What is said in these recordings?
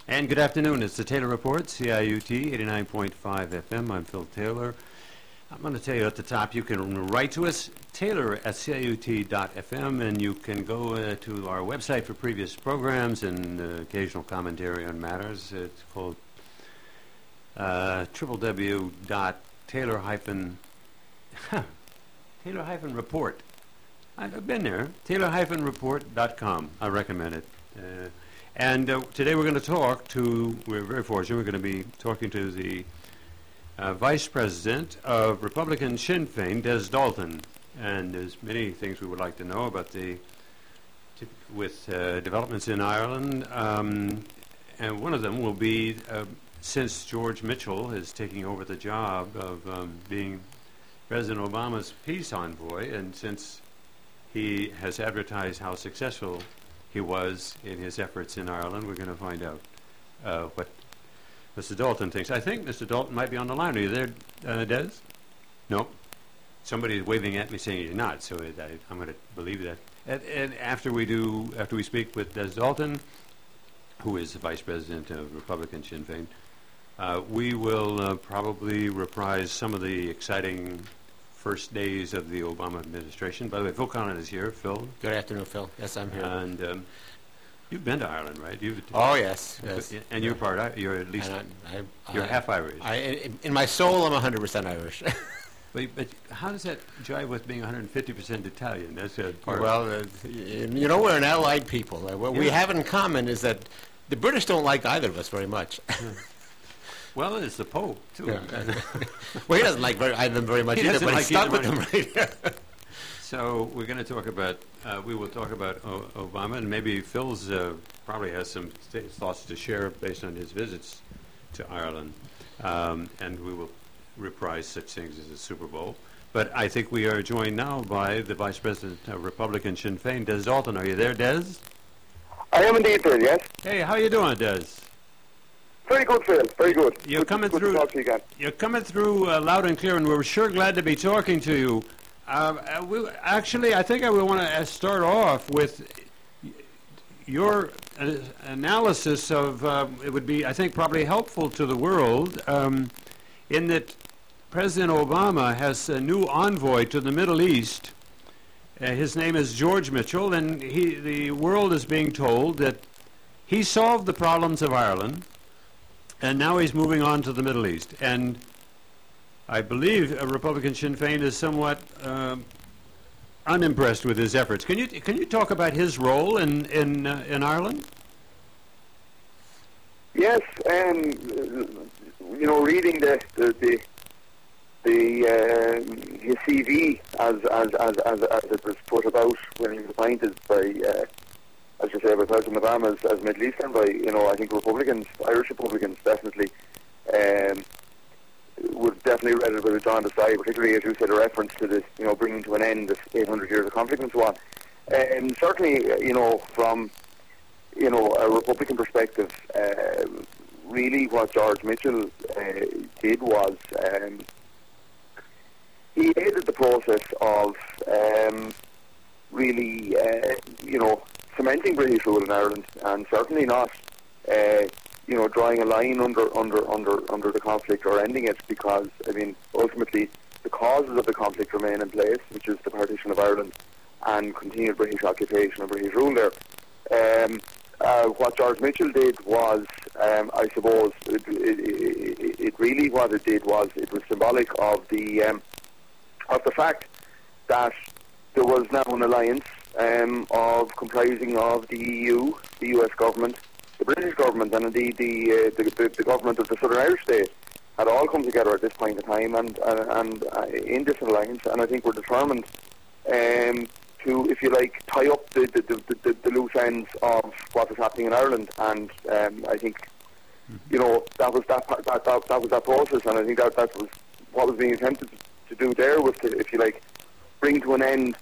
And good afternoon. It's the Taylor Report, CIUT 89.5 FM. I'm Phil Taylor. I'm going to tell you at the top, you can write to us, taylor@ciut.fm, and you can go to our website for previous programs and occasional commentary on matters. It's called www.taylor-report. I've been there, taylor-report.com. I recommend it. And today we're very fortunate, we're going to be talking to the Vice President of Republican Sinn Féin, Des Dalton. And there's many things we would like to know about developments in Ireland. And one of them will be, since George Mitchell is taking over the job of being President Obama's peace envoy, and since he has advertised how successful he was in his efforts in Ireland, we're going to find out what Mr. Dalton thinks. I think Mr. Dalton might be on the line. Are you there, Des? No? Somebody's waving at me saying you're not, so I'm going to believe that. And after we speak with Des Dalton, who is the Vice President of Republican Sinn Féin, we will probably reprise some of the exciting first days of the Obama administration. By the way, Phil Conlon is here. Phil? Good afternoon, Phil. Yes, I'm here. And you've been to Ireland, right? Oh, yes. And you're you're at least, you're half Irish. In my soul, I'm 100% Irish. But how does that jive with being 150% Italian? That's part you know, we're an allied people. What we have in common is that the British don't like either of us very much. Well, it's the Pope, too. Yeah. Well, he doesn't like either of them very much either, but he's stuck with them right here. So we're going to talk about, we will talk about Obama, and maybe Phil's probably has some thoughts to share based on his visits to Ireland, and we will reprise such things as the Super Bowl. But I think we are joined now by the Vice President of Republican Sinn Féin, Des Dalton. Are you there, Des? I am indeed, Phil, yes. Hey, how you doing, Des? Very good, Phil. Very good. You're coming good through. To talk to you again. You're coming through loud and clear, and we're sure glad to be talking to you. Actually, I think I would want to start off with your analysis of. It would be, I think, probably helpful to the world in that President Obama has a new envoy to the Middle East. His name is George Mitchell, and the world is being told that he solved the problems of Ireland. And now he's moving on to the Middle East. And I believe Republican Sinn Féin is somewhat unimpressed with his efforts. Can you talk about his role in Ireland? Yes, you know, reading his CV as it was put about when he was appointed by. As you say, by President Obama as Middle East envoy, you know, I think Irish Republicans definitely would definitely read it with a drawn aside, particularly as you said, a reference to this, you know, bringing to an end this 800 years of conflict and so on. And certainly, you know, from, you know, a Republican perspective, really what George Mitchell did was he aided the process of really, you know, cementing British rule in Ireland, and certainly not, you know, drawing a line under the conflict or ending it, because I mean, ultimately, the causes of the conflict remain in place, which is the partition of Ireland and continued British occupation and British rule there. What George Mitchell did was, I suppose, it really what it did was it was symbolic of the fact that there was now an alliance of comprising of the EU, the US government, the British government, and indeed the government of the Southern Irish state had all come together at this point in time and in this alliance, and I think we're determined to, if you like, tie up the loose ends of what was happening in Ireland, and I think, you know, that was that process, and I think that was what was being attempted to do there, was to, if you like, bring to an end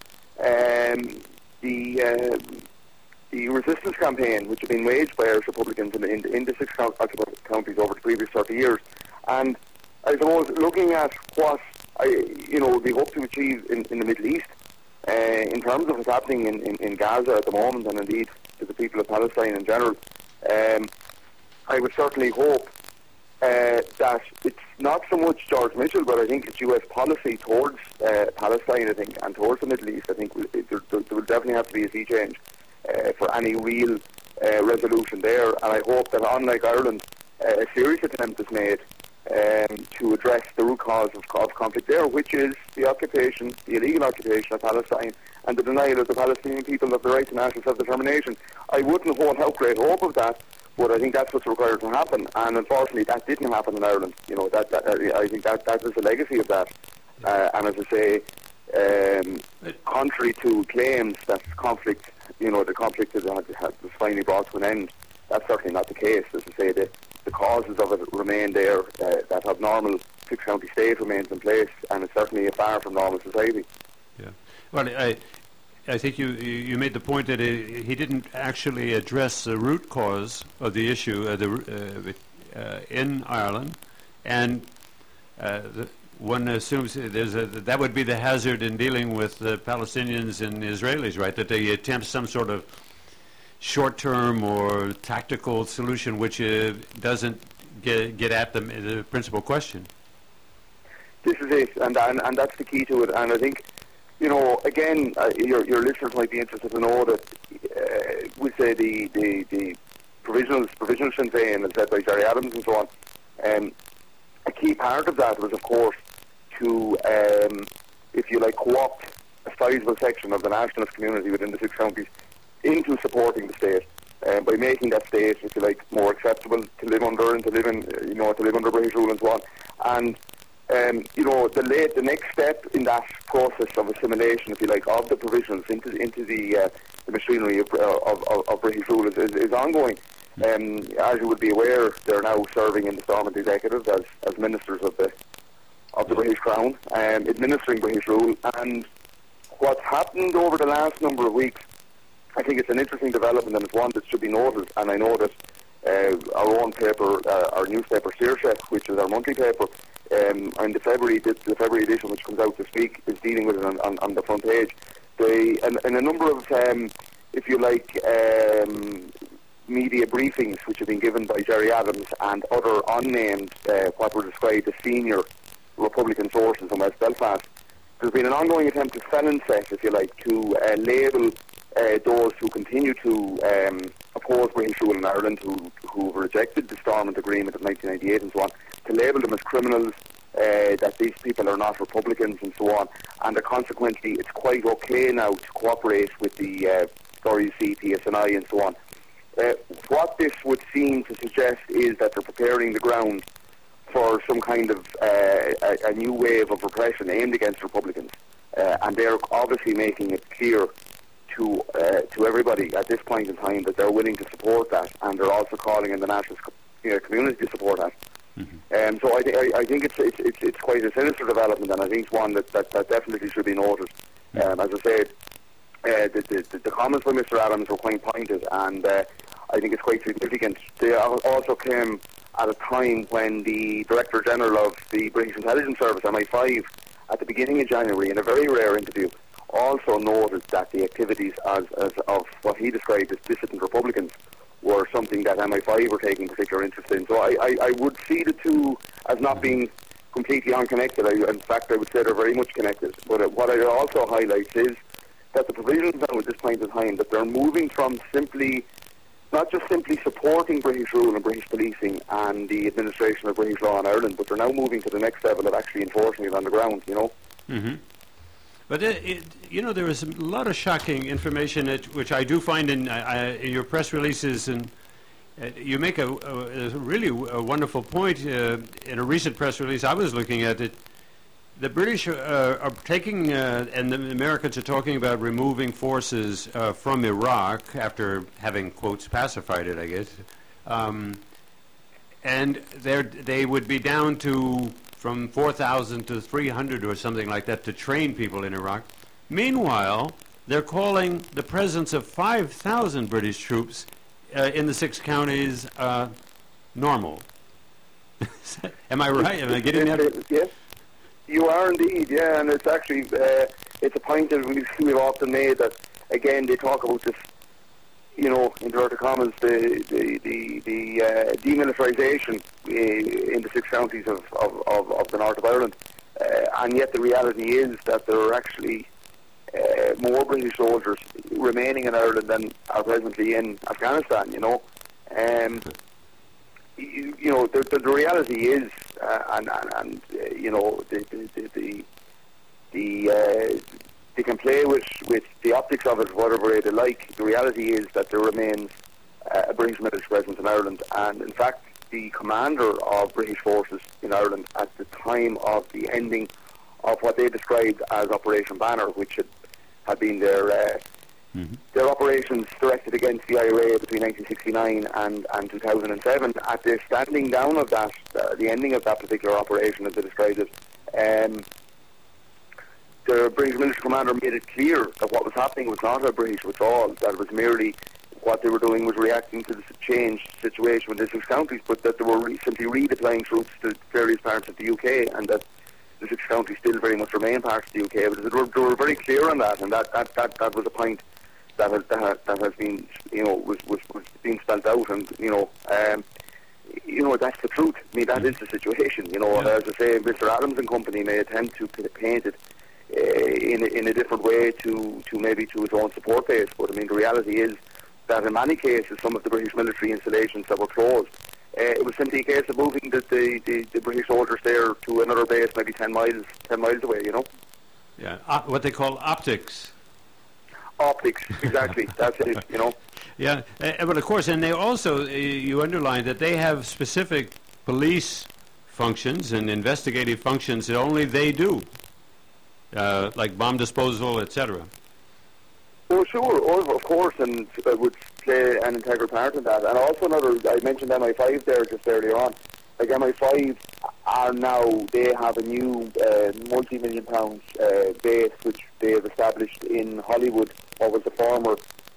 the resistance campaign which had been waged by Irish Republicans in the 6 occupied counties over the previous 30 years. And I suppose looking at what we hope to achieve in the Middle East, in terms of what's happening in Gaza at the moment, and indeed to the people of Palestine in general, I would certainly hope that it's not so much George Mitchell, but I think it's US policy towards Palestine, I think, and towards the Middle East. I think there will definitely have to be a sea change for any real resolution there. And I hope that, unlike Ireland, a serious attempt is made to address the root cause of conflict there, which is the occupation, the illegal occupation of Palestine, and the denial of the Palestinian people of the right to national self-determination. I wouldn't hold out great hope of that, but I think that's what's required to happen. And unfortunately, that didn't happen in Ireland. You know, I think that is a legacy of that. And as I say, contrary to claims that conflict, you know, the conflict was finally brought to an end, that's certainly not the case. As I say, the causes of it remain there. That abnormal six-county state remains in place, and it's certainly a far from normal society. Yeah. Well, I think you made the point that he didn't actually address the root cause of the issue in Ireland, and one assumes that would be the hazard in dealing with the Palestinians and Israelis, right? That they attempt some sort of short-term or tactical solution which doesn't get at the principal question. This is it, and that's the key to it. And I think, you know, again, your listeners might be interested to know that we say the provisional Sinn Féin, as said by Gerry Adams and so on. A key part of that was, of course, to, if you like, co-opt a sizable section of the nationalist community within the six counties into supporting the state by making that state, if you like, more acceptable to live under and to live in, you know, to live under British rule and so on. And you know, the next step in that process of assimilation, if you like, of the provisionals into the machinery of British rule is ongoing. As you would be aware, they're now serving in the Stormont Executive as ministers of the British Crown, administering British rule. And what's happened over the last number of weeks, I think it's an interesting development, and it's one that should be noted. And I know that our own paper, our newspaper, Saoirse, which is our monthly paper, and the February edition, which comes out this week, is dealing with it on the front page. And a number of, if you like, media briefings which have been given by Gerry Adams and other unnamed, what were described as senior Republican sources in West Belfast, there's been an ongoing attempt to felon-set, if you like, to label those who continue to oppose British rule in Ireland, who rejected the Stormont Agreement of 1998 and so on, to label them as criminals, that these people are not Republicans and so on, and that consequently it's quite okay now to cooperate with the RUC, PSNI and so on. What this would seem to suggest is that they're preparing the ground for some kind of a new wave of repression aimed against Republicans, and they're obviously making it clear to everybody at this point in time that they're willing to support that, and they're also calling on the nationalist community to support that. Mm-hmm. So I think it's quite a sinister development, and I think it's one that definitely should be noted. As I said, the comments by Mr. Adams were quite pointed, and I think it's quite significant. They also came at a time when the Director General of the British Intelligence Service, MI5, at the beginning of January, in a very rare interview, also noted that the activities of what he described as dissident Republicans were something that MI5 were taking particular interest in. So I would see the two as not being completely unconnected. In fact, I would say they're very much connected. But what I also highlight is that the provisions now at this point in time, that they're moving from not just simply supporting British rule and British policing and the administration of British law in Ireland, but they're now moving to the next level of actually enforcing it on the ground, you know. Mm-hmm. But, you know, there is a lot of shocking information which I do find in your press releases, and you make a really wonderful point in a recent press release I was looking at. It. The British are taking, and the Americans are talking about removing forces from Iraq after having, quotes, pacified it, I guess. And they would be down to from 4,000 to 300 or something like that to train people in Iraq. Meanwhile, they're calling the presence of 5,000 British troops in the six counties normal. Am I right? Am I getting that? Yes, you are indeed, yeah, and it's actually, it's a point that we've often made that, again, they talk about this, you know, in inverted commas, the demilitarisation in the 6 counties of the north of Ireland, and yet the reality is that there are actually more British soldiers remaining in Ireland than are presently in Afghanistan. The reality is, they can play with the optics of it whatever way they like. The reality is that there remains a British military presence in Ireland, and in fact the commander of British forces in Ireland at the time of the ending of what they described as Operation Banner, which had been their operations directed against the IRA between 1969 and 2007. At the standing down of that, the ending of that particular operation, as they described it, the British military commander made it clear that what was happening was not a British withdrawal, that it was merely what they were doing was reacting to the changed situation within the 6 counties, but that they were simply redeploying troops to various parts of the UK, and that the 6 counties still very much remain parts of the UK. But they were very clear on that, and that was a point that has been, was being spelled out, and that's the truth. I mean, that is the situation. As I say, Mr. Adams and company may attempt to paint it in a different way to maybe to his own support base, but I mean the reality is that in many cases some of the British military installations that were closed, it was simply a case of moving the British soldiers there to another base maybe 10 miles away. Yeah, what they call optics. Optics, exactly. That's it. Yeah, but of course, and they also you underline that they have specific police functions and investigative functions that only they do. Like bomb disposal, etc. Oh, sure, of course, and would play an integral part in that. And also I mentioned MI5 there just earlier on. Like MI5 are now, they have a new multi-million pound base which they have established in Hollywood, what was the former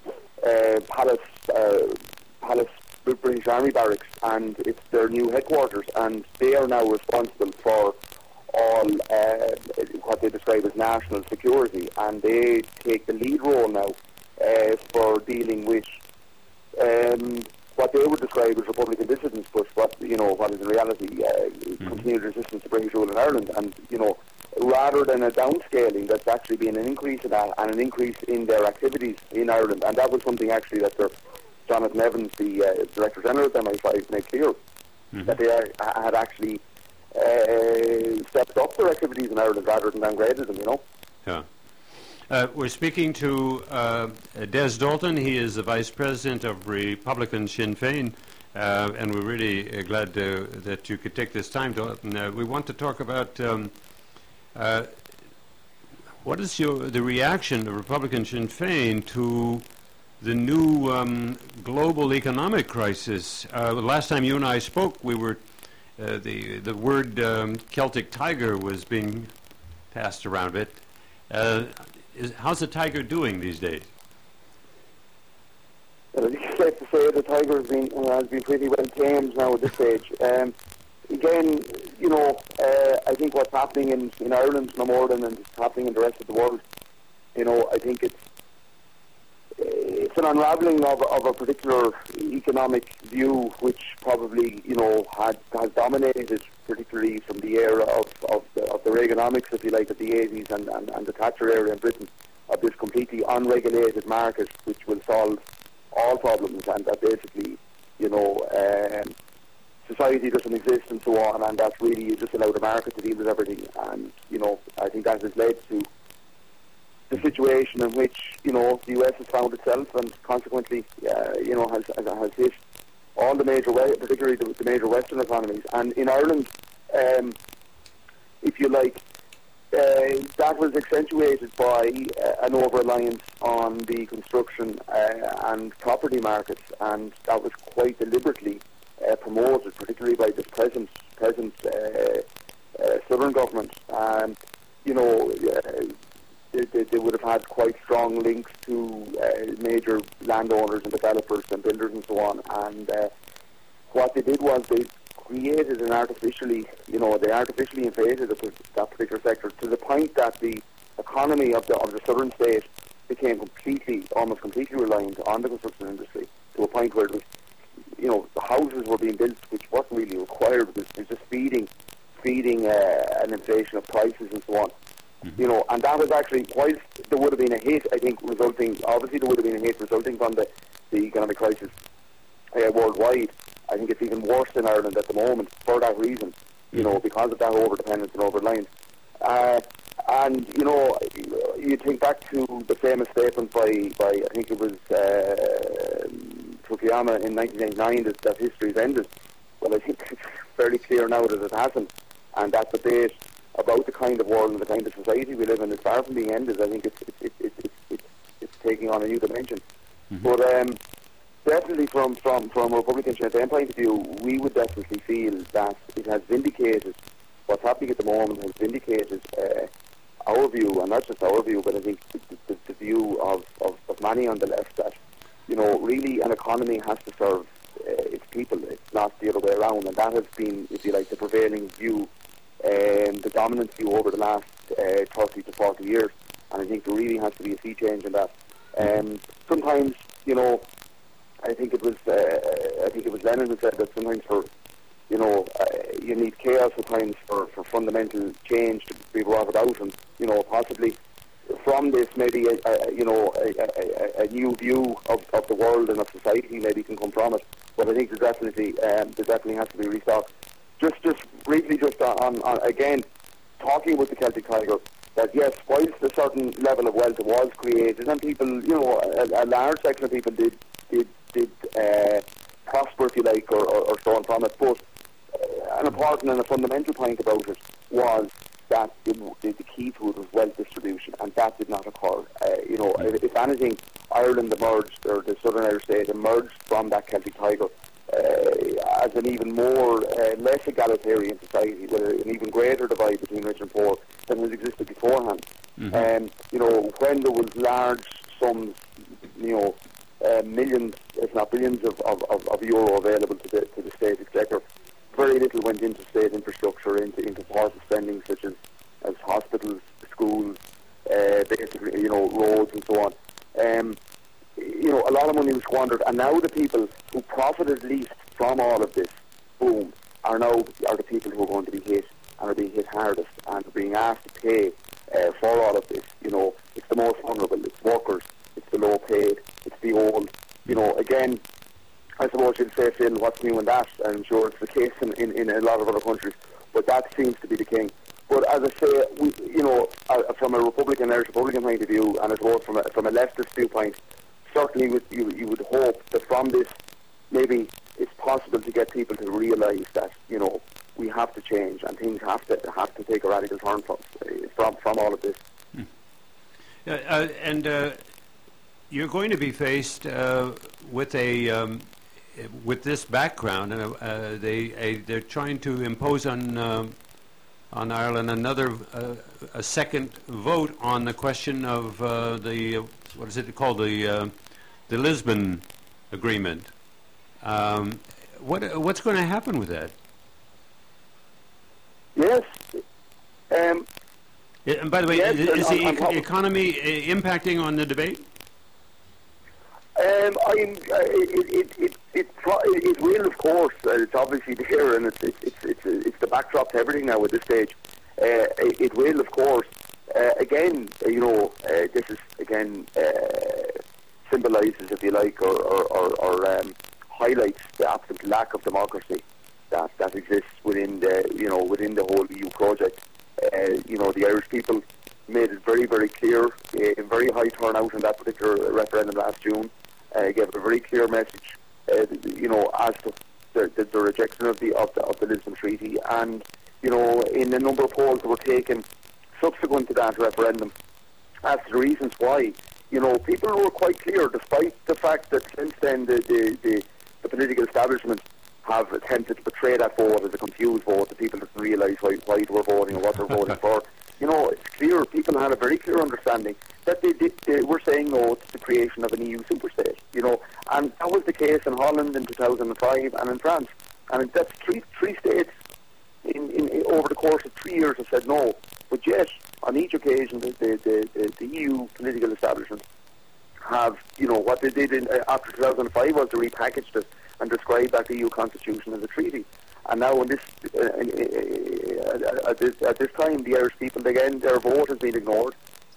Palace British Army Barracks, and it's their new headquarters, and they are now responsible for all what they describe as national security, and they take the lead role now for dealing with what they would describe as Republican dissidents, but what is in reality continued resistance to British rule in Ireland. And rather than a downscaling, that's actually been an increase in that and an increase in their activities in Ireland. And that was something actually that Jonathan Evans, the Director General of MI5, made clear that they had actually stepped up their activities in Ireland rather than downgraded them, Yeah. We're speaking to Des Dalton. He is the Vice President of Republican Sinn Féin, and we're really glad that you could take this time, Dalton. We want to talk about what is the reaction of Republican Sinn Féin to the new global economic crisis. The last time you and I spoke, we were the word Celtic tiger was being passed around a bit. How's the tiger doing these days? Well, it's safe to say the tiger has been pretty well tamed now at this stage. Again, I think what's happening in Ireland no more than it's happening in the rest of the world. I think it's an unravelling of a particular economic view which probably has dominated, particularly from the era of the Reaganomics, if you like, of the 80s and the Thatcher era in Britain, of this completely unregulated market which will solve all problems, and that basically society doesn't exist and so on, and that really you just allow the market to deal with everything. And I think that has led to the situation in which the US has found itself, and consequently has hit all the major, particularly the major Western economies. And in Ireland, if you like, that was accentuated by an over-reliance on the construction and property markets, and that was quite deliberately promoted, particularly by this present Southern government. They would have had quite strong links to major landowners and developers and builders and so on. And what they did was they created they artificially inflated that particular sector to the point that the economy of the southern state became almost completely reliant on the construction industry, to a point where it was, the houses were being built which wasn't really required. It was just feeding an inflation of prices and so on. And that was actually, whilst there would have been a hit, I think, obviously there would have been a hit resulting from the economic crisis worldwide. I think it's even worse in Ireland at the moment for that reason, because of that over-dependence and over-reliance. And, you think back to the famous statement by I think it was Fukuyama in 1999 that history's ended. Well, I think it's fairly clear now that it hasn't. And that debate about the kind of world and the kind of society we live in is far from being ended. I think it's taking on a new dimension. But definitely from a Republican Sinn Féin point of view, we would definitely feel that it has vindicated what's happening at the moment, has vindicated our view, and not just our view, but I think the view of many on the left, that really an economy has to serve its people. It's not the other way around, and that has been, if you like, the prevailing view, the dominant view over the last 30 to 40 years. And I think there really has to be a sea change in that. Sometimes, I think it was Lenin who said that sometimes you need chaos at times for fundamental change to be brought about, and possibly from this maybe a new view of the world and of society maybe can come from it. But I think there definitely has to be restocked. Just briefly, on again talking about the Celtic Tiger, that yes, whilst a certain level of wealth was created and people, a large section of people did prosper, if you like, or so on from it, but an important and a fundamental point about it was that the key to it was wealth distribution, and that did not occur. If anything, Ireland emerged, or the Southern Irish state emerged from that Celtic Tiger as an even more, less egalitarian society, with an even greater divide between rich and poor than has existed beforehand. When there was large sums, millions, if not billions of euro available to the state exchequer, very little went into state infrastructure, into part of spending such as hospitals, schools, basically, roads and so on. A lot of money was squandered, and now the people who profited least from all of this boom are the people who are going to be hit, and are being hit hardest, and are being asked to pay for all of this. It's the most vulnerable, it's workers, it's the low paid, it's the old. Again, I suppose you'd say, Phil, what's new in that? I'm sure it's the case in a lot of other countries, but that seems to be the king. But as I say, from a Irish Republican point of view, and I suppose from a leftist viewpoint, certainly you would hope that from this, maybe it's possible to get people to realise that we have to change, and things have to take a radical turn from all of this. And you're going to be faced with with this background, and they're trying to impose on Ireland a second vote on the question of what is it called, the Lisbon Agreement. What's going to happen with that? Yes. And by the way, yes, is the economy impacting on the debate? It will, of course. It's obviously there, and it's the backdrop to everything now at this stage. It will, of course. Again, this is again symbolises, if you like, or highlights the absolute lack of democracy that exists within the whole EU project. The Irish people made it very, very clear, a very high turnout in that particular referendum last June. Gave a very clear message, as to the rejection of the Lisbon Treaty, and in a number of polls that were taken subsequent to that referendum, as to the reasons why, people were quite clear, despite the fact that since then the political establishment have attempted to portray that vote as a confused vote, that people didn't realise why they were voting or what they're voting for. It's clear, people had a very clear understanding that they were saying no to the creation of an EU superstate, and that was the case in Holland in 2005 and in France. And that's three states in over the course of 3 years have said no, but yet on each occasion the EU political establishment have, what they did after 2005 was to repackage and describe that EU constitution as a treaty. And now, at this time, the Irish people, again, their vote has been ignored.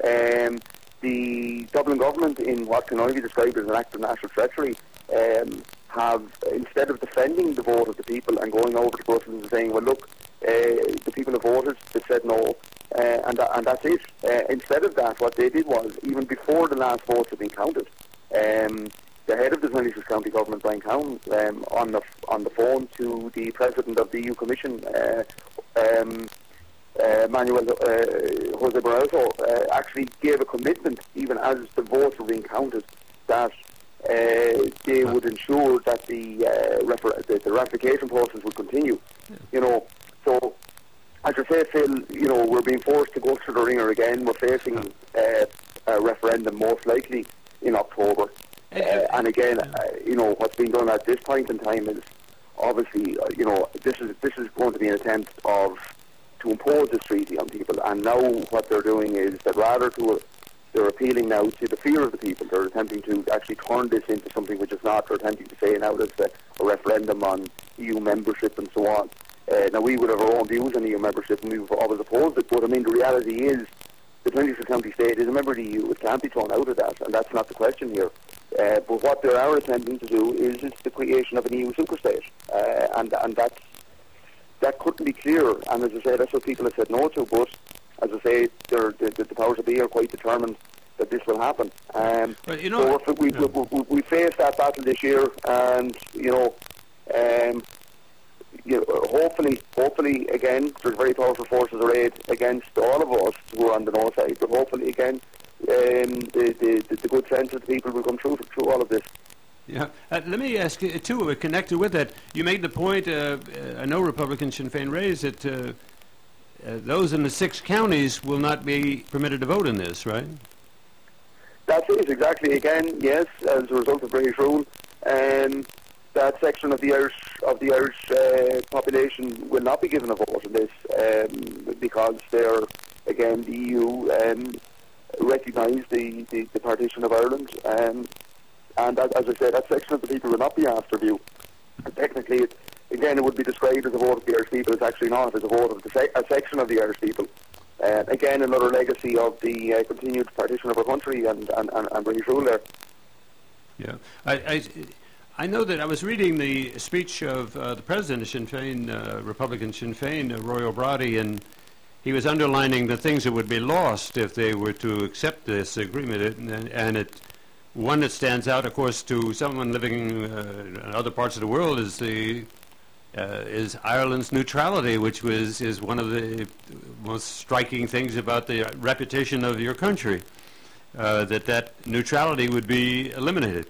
The Dublin government, in what can only be described as an act of national treachery, have, instead of defending the vote of the people and going over to Brussels and saying, well, look, the people have voted, they said no, and that's it. Instead of that, what they did was, even before the last votes had been counted, the head of the 26th County Government, Brian Cowan, on the phone to the President of the EU Commission, Manuel Jose Barroso, actually gave a commitment, even as the votes were being counted, that they would ensure that the ratification process would continue. You know, so as I say, Phil, you know, we're being forced to go through the ringer again. We're facing a referendum most likely in October. And again, you know, what's being done at this point in time is obviously, you know, this is going to be an attempt to impose this treaty on people. And now what they're doing is that they're appealing now to the fear of the people. They're attempting to actually turn this into something which is not. They're attempting to say now that it's a referendum on EU membership and so on. Now, we would have our own views on EU membership, and we've always opposed it. But I mean, the reality is, the 26th county state is a member of the EU. It can't be thrown out of that, and that's not the question here. But what they are attempting to do is the creation of an EU superstate, and that couldn't be clearer. And as I say, that's what people have said no to. But as I say, the powers that be are quite determined that this will happen. But you know, so we faced that battle this year, and you know, hopefully again, there's very powerful forces arrayed against all of us who are on the no side. But hopefully again, the good sense of the people will come through all of this. Yeah. Let me ask you, too, connected with that, you made the point, I know Republican Sinn Féin raised that those in the 6 counties will not be permitted to vote in this, right? That's it, exactly. Again, yes, as a result of British rule, that section of the Irish population will not be given a vote in this because they're, again, the EU recognised the partition of Ireland, and that, as I said, that section of the people will not be asked their view. And technically, it would be described as a vote of the Irish people. It's actually not. It's a vote of a section of the Irish people. Again, another legacy of the continued partition of our country and British rule there. Yeah. I know that I was reading the speech of the president of Sinn Féin, Republican Sinn Féin, Roy O'Brady, and he was underlining the things that would be lost if they were to accept this agreement. One that stands out, of course, to someone living in other parts of the world is Ireland's neutrality, which is one of the most striking things about the reputation of your country, that neutrality would be eliminated.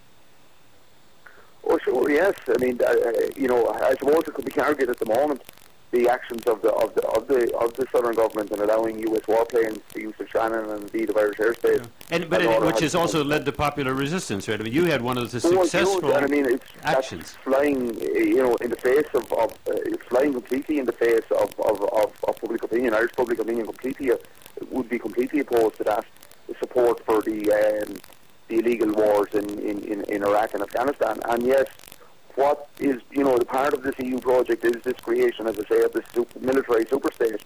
Oh, sure, yes. I mean, you know, I suppose it could be argued at the moment the actions of the Southern government in allowing US warplanes the use of Shannon and indeed of Irish airspace. Yeah. Which has also led to popular resistance, right? I mean, you had one of the successful actions. Flying, you know, in the face of flying completely in the face of public opinion. Irish public opinion would be completely opposed to that. The support for the illegal wars in Iraq and Afghanistan. And yes, what is, you know, the part of this EU project is this creation, as I say, of this military superstate.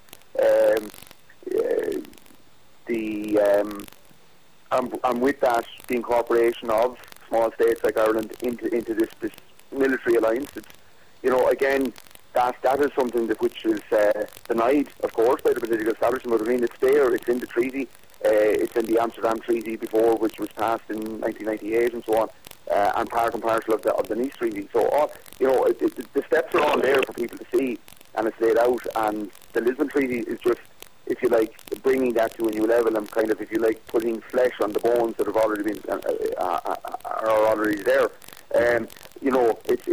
And with that, the incorporation of small states like Ireland into this military alliance. It's, you know, again, that is something which is denied, of course, by the political establishment. I mean, it's there, it's in the treaty, it's in the Amsterdam Treaty before, which was passed in 1998 and so on. And part and parcel of the Nice Treaty. So, you know, the steps are all there for people to see, and it's laid out. And the Lisbon Treaty is just, if you like, bringing that to a new level and kind of, if you like, putting flesh on the bones that have already been are already there. You know, it's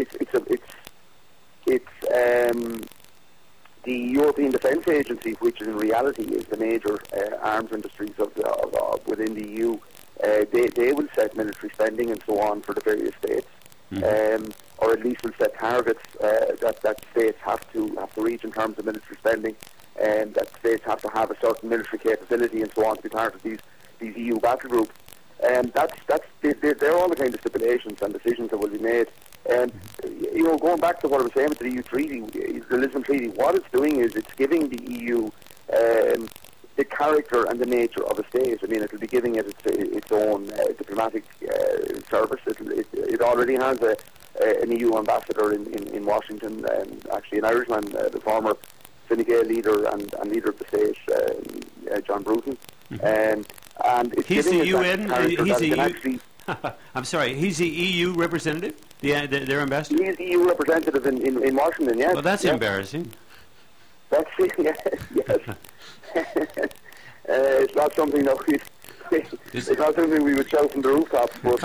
the European Defence Agency, which in reality is the major arms industries of within the EU. They will set military spending and so on for the various states, or at least will set targets that states have to reach in terms of military spending, and that states have to have a certain military capability and so on to be part of these EU battle groups. They're all the kind of stipulations and decisions that will be made. And going back to what I was saying with the EU Treaty, the Lisbon Treaty, what it's doing is it's giving the EU the character and the nature of a state. I mean, it'll be giving it its own diplomatic service. It already has an EU ambassador in Washington, actually an Irishman, the former Fine Gael leader and leader of the state, John Bruton. And it's he's giving the it UN. that character He's that the it can EU. actually. I'm sorry. He's the EU representative. Their ambassador. He's the EU representative in Washington. Yes. Well, that's yes. embarrassing. That's yes. It's not something that it's not something we would shout from the rooftops, but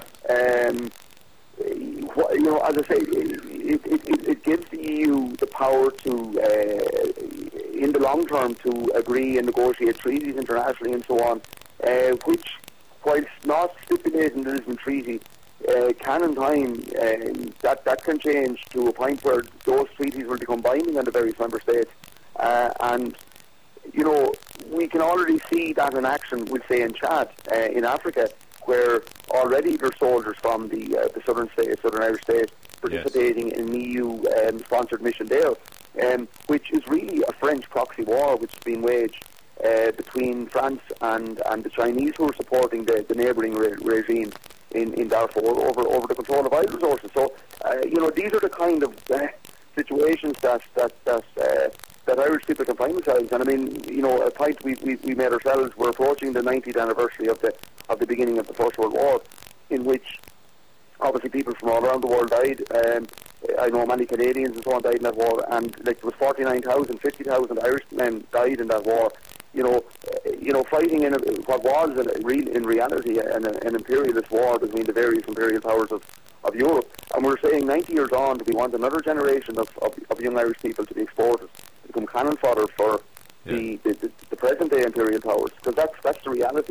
as I say, it gives the EU the power to, in the long term, to agree and negotiate treaties internationally and so on, which, whilst not stipulated in the Lisbon Treaty, can in time that can change to a point where those treaties will become binding on the various member states, and we can already see that in action, we'll say in Chad, in Africa, where already there's soldiers from the southern Irish state participating in an EU-sponsored mission there, which is really a French proxy war which is being waged between France and the Chinese, who are supporting the neighbouring regime in Darfur over the control of oil resources. So, these are the kind of situations that Irish people can find themselves. And I mean, a point we made ourselves, we're approaching the 90th anniversary of the beginning of the First World War, in which obviously people from all around the world died. I know many Canadians and so on died in that war, and there was 49,000, 50,000 Irish men died in that war. Fighting in what was in reality an imperialist war between the various imperial powers of Europe. And we're saying 90 years on, we want another generation of young Irish people to be exported, to become cannon fodder for the present day imperial powers, because that's the reality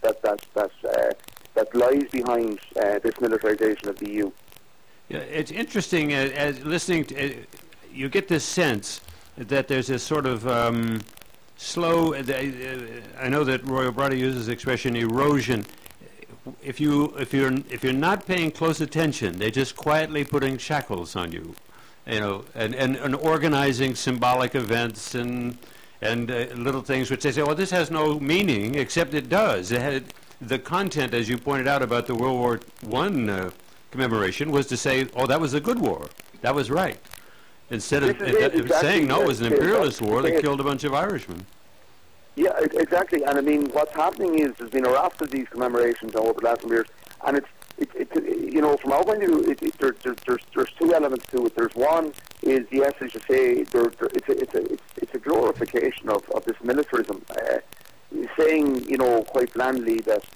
that lies behind this militarization of the EU. Yeah, it's interesting as listening to, you get this sense that there's a sort of slow. I know that Roy O'Brien uses the expression erosion. If you're not paying close attention, they're just quietly putting shackles on you, and organizing symbolic events and little things which they say, oh, this has no meaning, except it does. It had, the content, as you pointed out about the World War I commemoration, was to say, oh, that was a good war, that was right, instead of saying, no, it was an imperialist war that killed a bunch of Irishmen. Yeah, exactly. And I mean, what's happening is there's been a raft of these commemorations over the last few years, and it's from our point of view, there's two elements to it. There's one is, yes, as you say, it's a glorification of this militarism, saying, quite blandly that,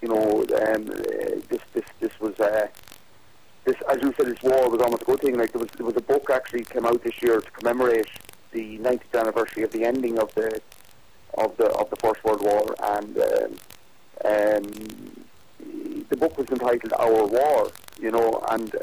this was this, as you said, this war was almost a good thing. Like there was a book actually came out this year to commemorate the 90th anniversary of the ending of the First World War, and the book was entitled Our War, and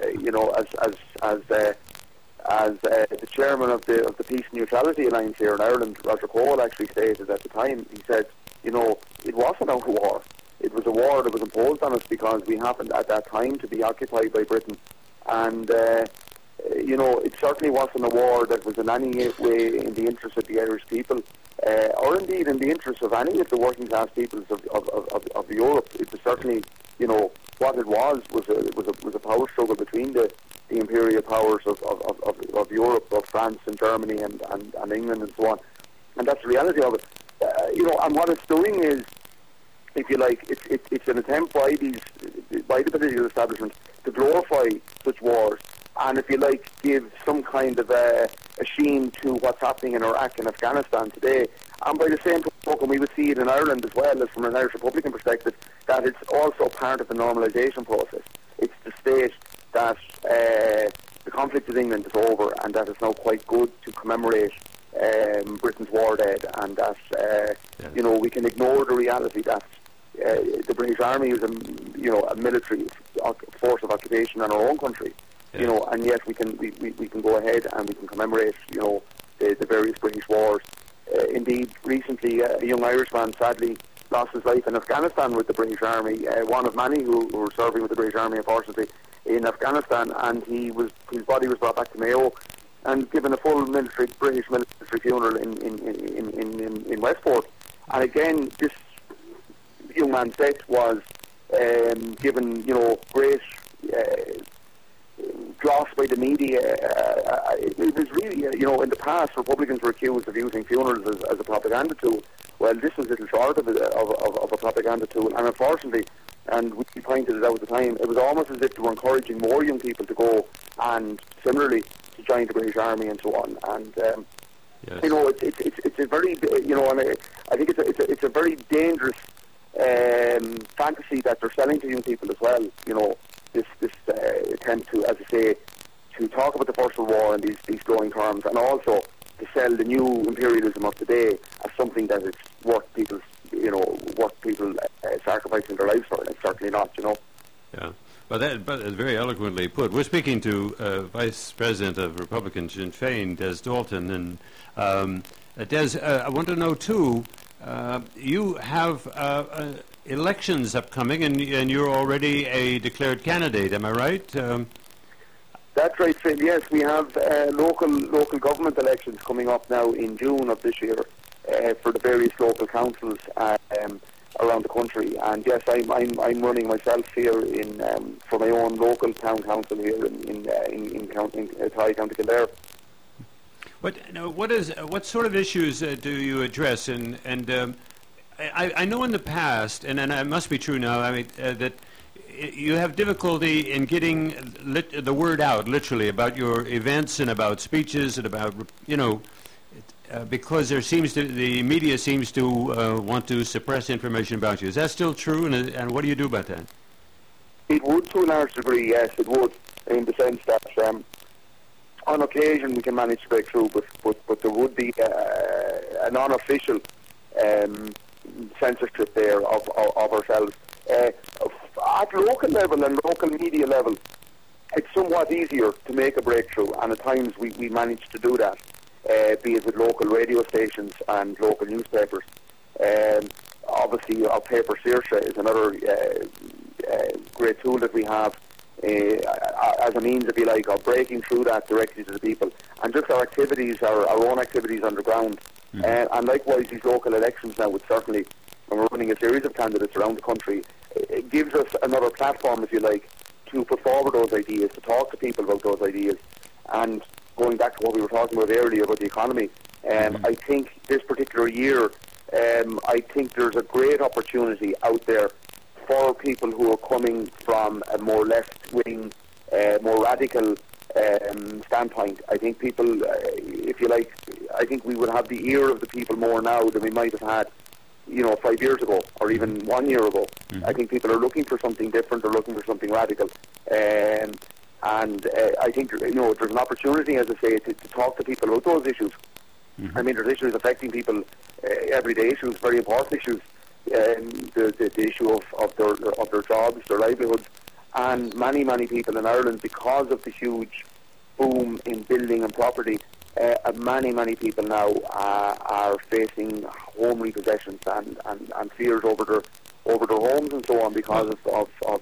as the chairman of the Peace and Neutrality Alliance here in Ireland, Roger Cole, actually stated at the time, he said, it wasn't our war. It was a war that was imposed on us because we happened at that time to be occupied by Britain, and it certainly wasn't a war that was in any way in the interest of the Irish people, or indeed in the interest of any of the working class peoples of Europe. It was certainly, what it was a power struggle between the imperial powers of Europe, of France and Germany and England and so on, and that's the reality of it. And what it's doing is, if you like, it's an attempt by the political establishment to glorify such wars, and if you like, give some kind of a sheen to what's happening in Iraq and Afghanistan today. And by the same token, we would see it in Ireland as well, as from an Irish Republican perspective, that it's also part of the normalisation process. It's to state that the conflict with England is over, and that it's now quite good to commemorate Britain's war dead, and that we can ignore the reality that the British Army is a military force of occupation in our own country, and yet we can go ahead and we can commemorate the various British wars. Indeed, recently a young Irishman sadly lost his life in Afghanistan with the British Army, one of many who were serving with the British Army, unfortunately. in Afghanistan, and his body was brought back to Mayo and given a full British military funeral in Westport. And again, this young man's death was given, great gloss by the media. It was really, in the past, Republicans were accused of using funerals as a propaganda tool. Well, this was little short of a propaganda tool, and unfortunately, and we pointed it out at the time, it was almost as if they were encouraging more young people to go and similarly to join the British Army and so on. And Yes. it's a very, and I think it's a very dangerous fantasy that they're selling to young people as well. This attempt to, as I say, to talk about the First World War in these glowing terms, and also to sell the new imperialism of today as something that it's worth people sacrificing their lives for. And it's certainly not. Yeah. But it's very eloquently put. We're speaking to Vice President of Republican Sinn Féin, Des Dalton, and Des, I want to know too. You have elections upcoming, and you're already a declared candidate. Am I right? That's right, Phil. Yes, we have local government elections coming up now in June of this year for the various local councils around the country. And yes, I'm running myself here for my own local town council here in Athy, County Kildare. What sort of issues do you address? And I know in the past, and it must be true now, that you have difficulty in getting the word out, literally, about your events and about speeches and about, because the media seems to want to suppress information about you. Is that still true? And what do you do about that? It would, to a large degree, yes, it would, in the sense that on occasion we can manage to break through, but there would be an unofficial censorship there of ourselves. At local level and local media level, it's somewhat easier to make a breakthrough, and at times we manage to do that, be it with local radio stations and local newspapers. Obviously, our paper Saoirse is another great tool that we have as a means, if you like, of breaking through that directly to the people. And just our activities, our own activities on the ground. And likewise, these local elections now would certainly, when we're running a series of candidates around the country, it gives us another platform, if you like, to put forward those ideas, to talk to people about those ideas. And going back to what we were talking about earlier about the economy, I think this particular year, I think there's a great opportunity out there for people who are coming from a more left-wing, more radical standpoint. I think people, if you like, I think we would have the ear of the people more now than we might have had 5 years ago or even 1 year ago. I think people are looking for something different, they're looking for something radical. And I think, there's an opportunity, as I say, to talk to people about those issues. I mean, there's issues affecting people, everyday issues, very important issues. The issue of their jobs, their livelihoods. And many people in Ireland, because of the huge boom in building and property, many people now are facing home repossessions and fears over their homes and so on because of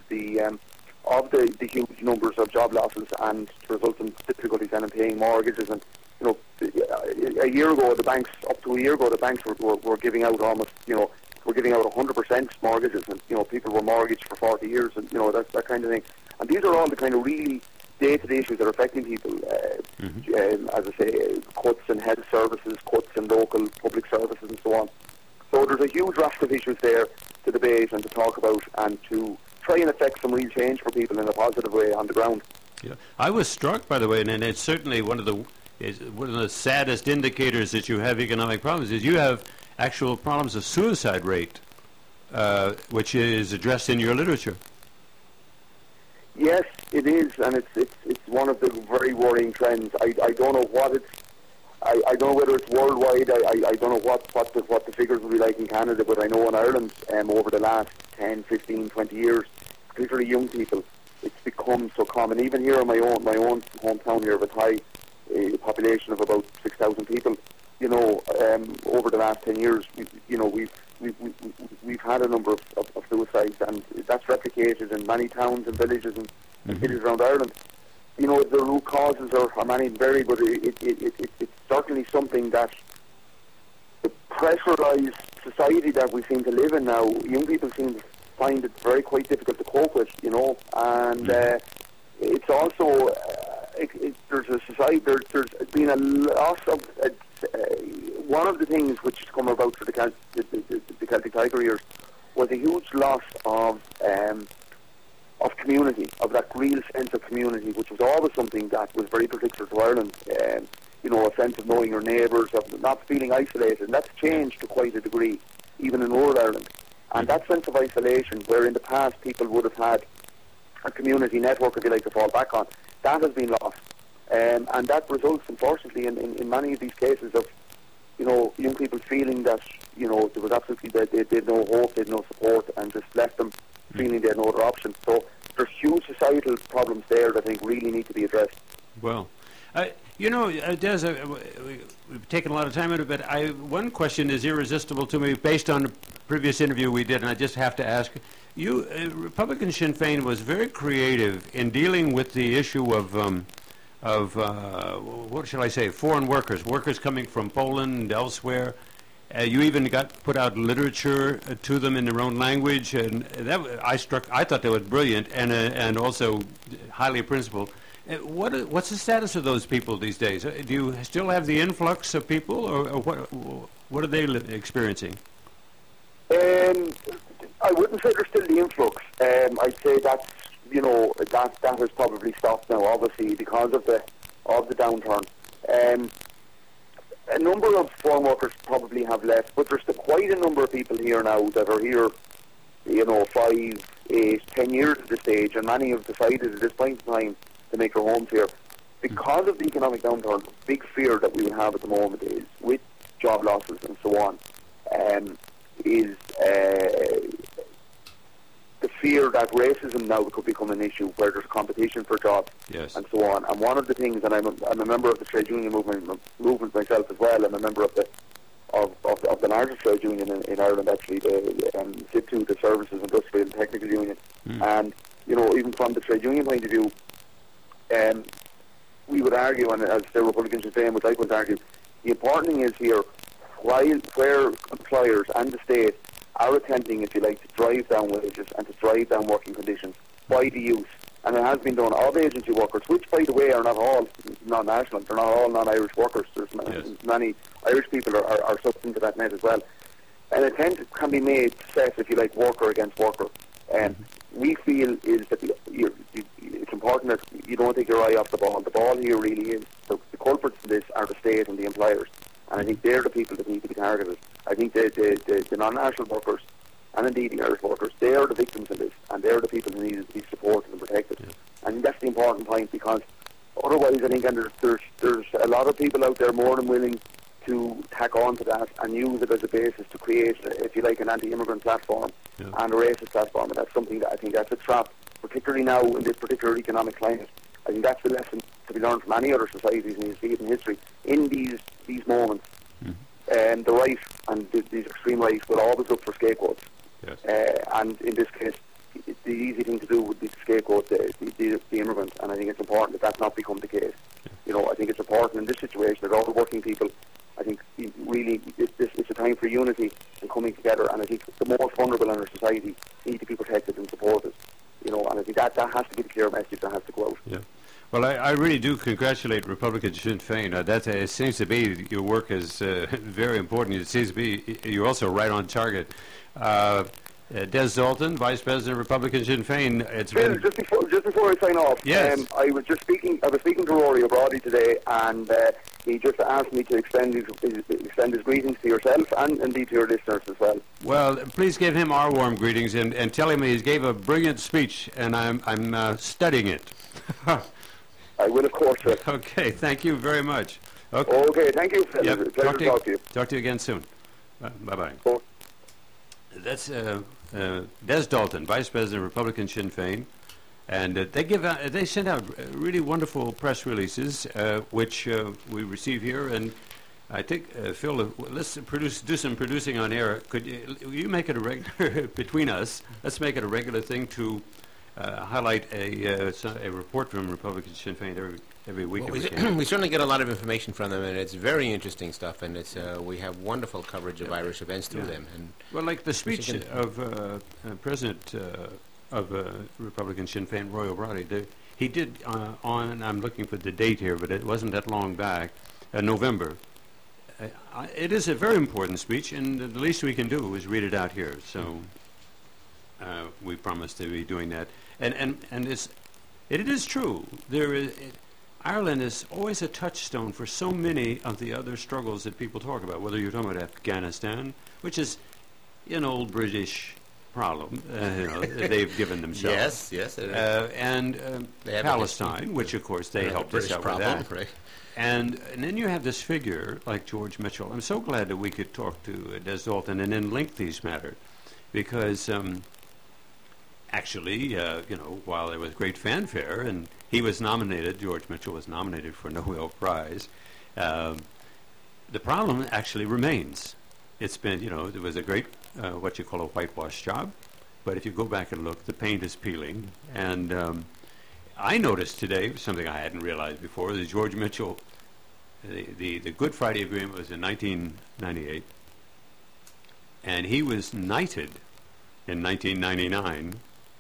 the huge numbers of job losses and resultant difficulties then in paying mortgages. And a year ago, the banks were giving out almost we're giving out 100% mortgages, and people were mortgaged for 40 years, and that kind of thing. And these are all the kind of really day-to-day issues that are affecting people. As I say, cuts in health services, cuts in local public services, and so on. So there's a huge raft of issues there to debate and to talk about, and to try and affect some real change for people in a positive way on the ground. Yeah, I was struck, by the way, and it's certainly one of the saddest indicators that you have economic problems is you have actual problems of suicide rate, which is addressed in your literature. Yes, it is, and it's one of the very worrying trends. I don't know what it's. I don't know whether it's worldwide. I don't know what the figures will be like in Canada, but I know in Ireland, over the last 10, 15, 20 years, particularly young people, it's become so common. Even here in my own hometown here of Athy, a population of about 6,000 people. Over the last 10 years, we've we've had a number of suicides, and that's replicated in many towns and villages and cities around Ireland. You know, the root causes are many and varied, but it's certainly something that the pressurised society that we seem to live in now, young people seem to find it very quite difficult to cope with, you know, and it's also, there's a society, there's been a loss of, one of the things which has come about through the Celtic Tiger years was a huge loss of community, of that real sense of community, which was always something that was very particular to Ireland. You know, a sense of knowing your neighbours, of not feeling isolated, and that's changed to quite a degree, even in rural Ireland. And that sense of isolation, where in the past people would have had a community network, if you like, to fall back on, that has been lost. And that results, unfortunately, in many of these cases of, you know, young people feeling that, you know, there was absolutely, they had no hope, they had no support, and just left them feeling they had no other option. So there's huge societal problems there that I think really need to be addressed. Well, you know, Des, we've taken a lot of time on it, but one question is irresistible to me based on the previous interview we did, and I just have to ask you. Republican Sinn Féin was very creative in dealing with the issue of what shall I say, foreign workers coming from Poland and elsewhere. You even put out literature to them in their own language, and I thought that was brilliant and also highly principled. What's the status of those people these days? Do you still have the influx of people, or what are they experiencing? I wouldn't say there's still the influx. I'd say that's, you know, that has probably stopped now, obviously, because of the downturn. A number of foreign workers probably have left, but there's quite a number of people here now that are here, you know, 5, 8, 10 years at this stage, and many have decided at this point in time to make their homes here. Because of the economic downturn, the big fear that we have at the moment is, with job losses and so on, is the fear that racism now could become an issue where there's competition for jobs, yes, and so on. And one of the things, and I'm a member of the trade union movement myself as well. I'm a member of the largest trade union in Ireland, actually, the SIPTU, the Services, Industrial and Technical Union. And, you know, even from the trade union point of view, we would argue, and as the Republican Sinn Féin would likewise argue, the important thing is here, where employers and the state are attempting, if you like, to drive down wages and to drive down working conditions by the use, and it has been done, of agency workers, which, by the way, are not all non-national, they're not all non-Irish workers. There's many Irish people are sucked into that net as well. An attempt can be made to set, if you like, worker against worker. And we feel is that it's important that you don't take your eye off the ball. The ball here really is, the culprits in this are the state and the employers. And I think they're the people that need to be targeted. I think the non-national workers, and indeed the Irish workers, they are the victims in this, and they're the people who need to be supported and protected. Yeah. I think that's the important point, because otherwise I think, and there's a lot of people out there more than willing to tack on to that and use it as a basis to create, if you like, an anti-immigrant platform and a racist platform, and that's something that I think that's a trap, particularly now in this particular economic climate. I think that's the lesson to be learned from any other societies, and you see it in history. In these moments, the right and these extreme right will always look for scapegoats. Yes. And in this case, the easy thing to do would be to scapegoat the immigrant, and I think it's important that that's not become the case. Yeah. You know, I think it's important in this situation that all the working people, I think really it's a time for unity and coming together, and I think the most vulnerable in our society need to be protected and supported. You know, and I think that has to be the clear message that has to go out. Yeah. Well, I really do congratulate Republican Sinn Féin. It seems to be your work is very important. It seems to be you're also right on target. Des Dalton, Vice President, Republican Sinn Féin. It's Phil, just before I sign off, yes. I was speaking to Rory O'Brody today, and he just asked me to extend his greetings to yourself and indeed to your listeners as well. Well, please give him our warm greetings and tell him he gave a brilliant speech, and I'm studying it. I will, of course, sir. Okay, thank you very much. Okay, thank you, Phil. Yep. It's a pleasure to talk to you. Talk to you again soon. Bye-bye. Oh. That's Des Dalton, Vice President, Republican Sinn Féin, and they send out really wonderful press releases, which we receive here, and I think, Phil, let's do some producing on air. Could you make it a regular between us? Let's make it a regular thing to highlight a report from Republican Sinn Féin every week. Well, we certainly get a lot of information from them, and it's very interesting stuff. And it's we have wonderful coverage of Irish events through them. And well, like the speech of President of Republican Sinn Féin, Roy O'Reilly, he did on. I'm looking for the date here, but it wasn't that long back. November. It is a very important speech, and the least we can do is read it out here. So we promise to be doing that. And it is true. Ireland is always a touchstone for so many of the other struggles that people talk about, whether you're talking about Afghanistan, which is an old British problem, they've given themselves. Yes. And Palestine, which of course they helped us out with that. Right. And then you have this figure like George Mitchell. I'm so glad that we could talk to Des Dalton and then link these matters, because actually, while there was great fanfare and he was nominated, George Mitchell was nominated for a Nobel Prize, the problem actually remains. It's been, there was a great, what you call a whitewash job, but if you go back and look, the paint is peeling. And I noticed today something I hadn't realized before, that George Mitchell, the Good Friday Agreement was in 1998, and he was knighted in 1999.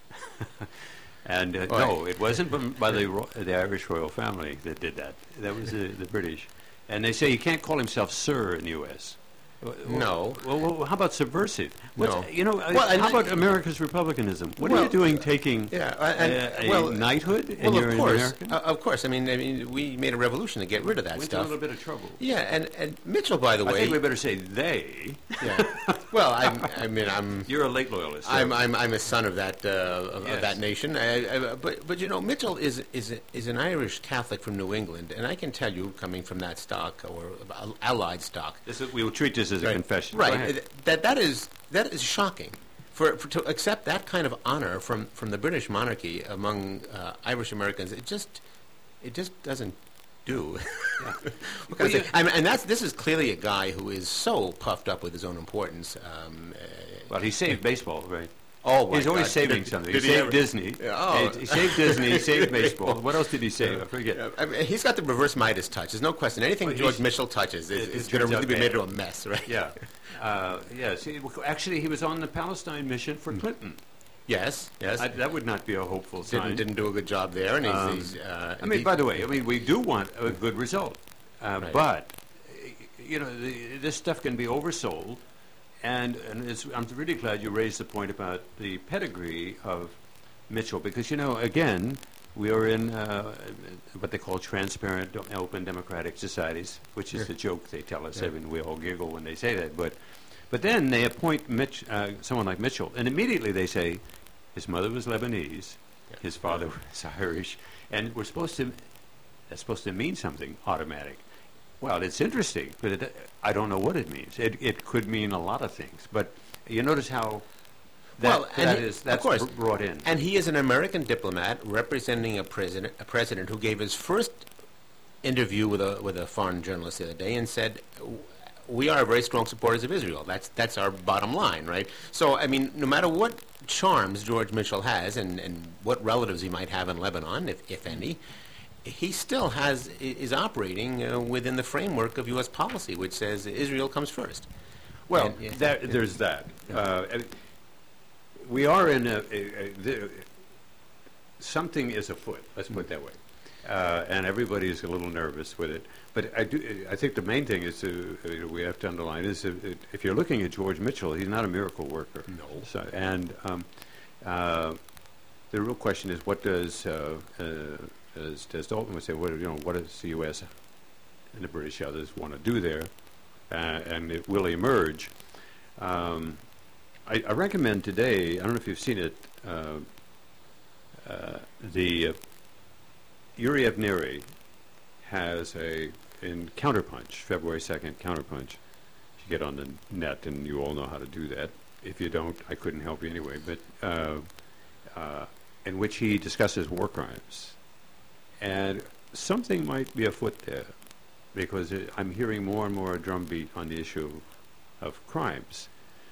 And no, it wasn't by the Irish royal family that did that. That was the British. And they say he can't call himself Sir in the U.S. No. Well, how about subversive? No. How about America's republicanism? What are you doing taking a knighthood and you're an American? Of course. I mean, we made a revolution to get rid of that Went stuff. to a little bit of trouble. Yeah, and Mitchell, by the way. I think we better say they. Yeah. Well, I'm. You're a late loyalist. I'm a son of that Yes. that nation. But Mitchell is an Irish Catholic from New England, and I can tell you, coming from that stock or allied stock. We will treat this as a confession. Right. That is shocking. For to accept that kind of honor from the British monarchy among Irish Americans, it just doesn't do. Yeah. What can I say? And this is clearly a guy who is so puffed up with his own importance. Well, he saved baseball, right? Oh, my He's always God. saving something. He did he saved ever- Disney. Oh. He saved Disney. He saved baseball. What else did he save? I forget. I mean, he's got the reverse Midas touch. There's no question. Anything Well, George Mitchell touches is it going to turns out really be made bad. into a mess, right? Yeah. Yes. Actually, he was on the Palestine mission for Clinton. Yes. That would not be a hopeful sign. Didn't do a good job there, and by the way, we do want a good result, Right. but this stuff can be oversold, and I'm really glad you raised the point about the pedigree of Mitchell, because again, we are in what they call transparent, open, democratic societies, which is the joke they tell us. Yeah. I mean, we all giggle when they say that, but then they appoint someone like Mitchell, and immediately they say his mother was Lebanese, his father was Irish, and that's supposed to mean something automatic. Well, it's interesting, but I don't know what it means. It could mean a lot of things, but you notice how that's of course. brought in. And he is an American diplomat representing a president who gave his first interview with a foreign journalist the other day and said, "We are very strong supporters of Israel. That's our bottom line, right?" So, I mean, no matter what charms George Mitchell has and what relatives he might have in Lebanon, if any, he still is operating within the framework of U.S. policy, which says Israel comes first. Well, there's that. We are in something is afoot. Let's put it that way, and everybody is a little nervous with it. But I think the main thing is we have to underline is if you're looking at George Mitchell, he's not a miracle worker. No. So, and the real question is, what does as Dalton would say, what does the U.S. and the British others want to do there, and it will emerge. I recommend today, I don't know if you've seen it, the Yuri Evneri has in Counterpunch, February 2nd, Counterpunch. You get on the net, and you all know how to do that. If you don't, I couldn't help you anyway. But in which he discusses war crimes. And something might be afoot there. because I'm hearing more and more a drumbeat on the issue of crimes.